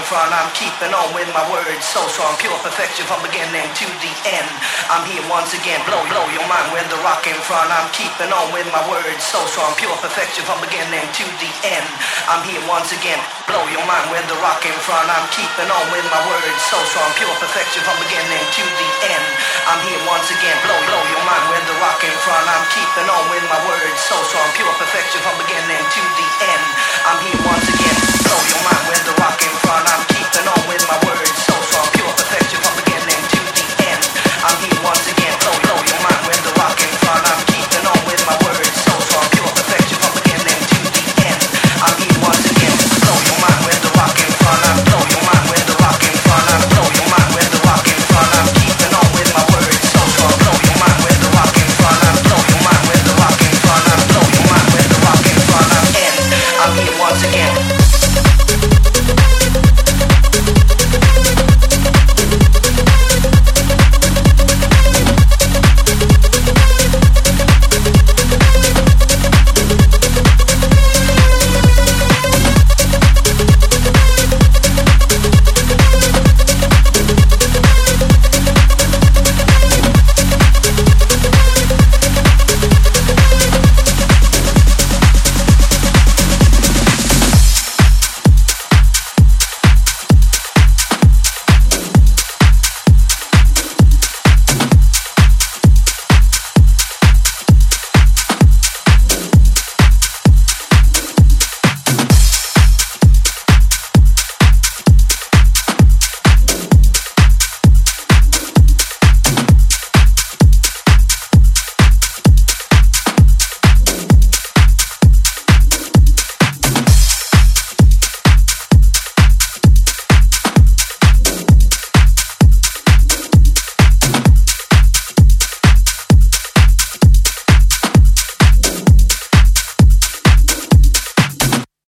front. I'm keeping on with my words, so strong, pure perfection from beginning to the end. I'm here once again, blow your mind with the rock in front. I'm keeping on with my words, so strong, pure perfection from beginning to the end. I'm here once again, blow your mind with the rock in front. I'm keeping on with my words, so strong, pure perfection from beginning to the end. I'm here once again, blow your mind with the rock in front. I'm keeping on with my words, so strong, pure perfection from beginning to the end. I'm here once again, blow your mind with the